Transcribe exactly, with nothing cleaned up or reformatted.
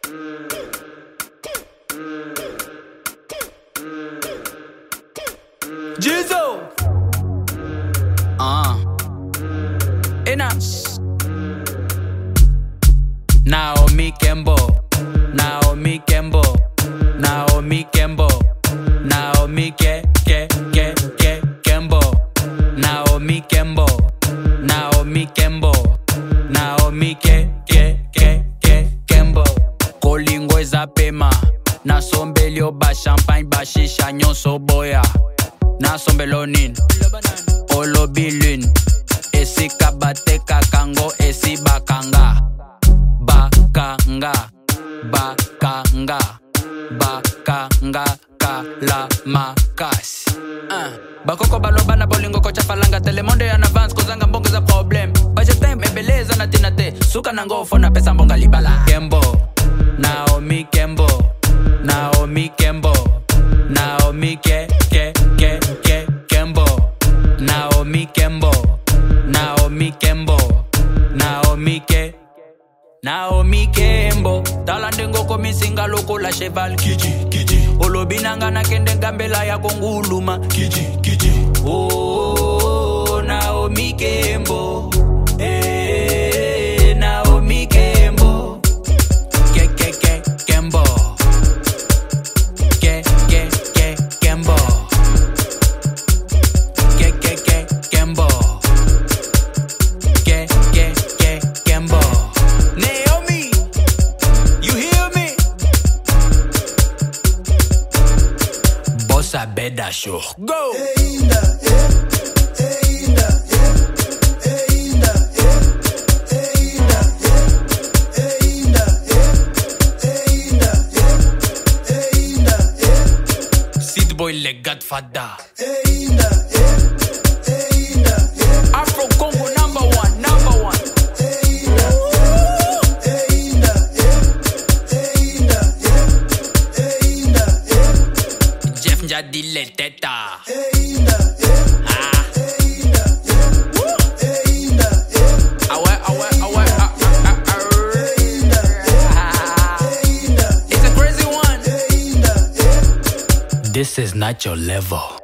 Jizo. Ah. Enas. Naomi Kembo. Naomi Kembo. Naomi Kembo. Naomi ke ke ke ke Kembo. Naomi Kembo. Naomi Kembo. Naomi ke ke ke ke Kembo. Kolingo ezapema. Nasombelio ba champagne ba shisha nyonso boya. Nasombelo nin. Olobilun. Esi kabateka kango esi bakanga. Bakanga. Bakanga. Bakanga kala makas. uh. Bakoko balobana bolingo kocha falanga. Telemonde en avance kozanga mbongo za problem. Budget time ebeleza na tinate. Suka na ngofo na pesa mbonga libala. Kembo. Naomi Kembo. Naomi Kembo. Naomi ke ke ke ke Kembo. Naomi Kembo. Naomi Kembo. Naomi ke Naomi Kembo. Talandengo komisinga loko la cheval. Kiji kiji. Olobinanga na kende gambela ya konguluma. Kiji kiji. Oh Naomi Kembo. Eh Naomi Kembo. Ke ke ke Kembo. Ke ke ke Kembo. Ke ke ke Kembo. Ke ke ke Kembo. Naomi, you hear me? Bossa Beda Show. Go! Seed Boy le Godfather. Afro Congo number one, number one. Jeff Njadi le teta. Ah. Awe, awe, awe, ah, ah, ah, ah. It's a crazy one. This is not your level.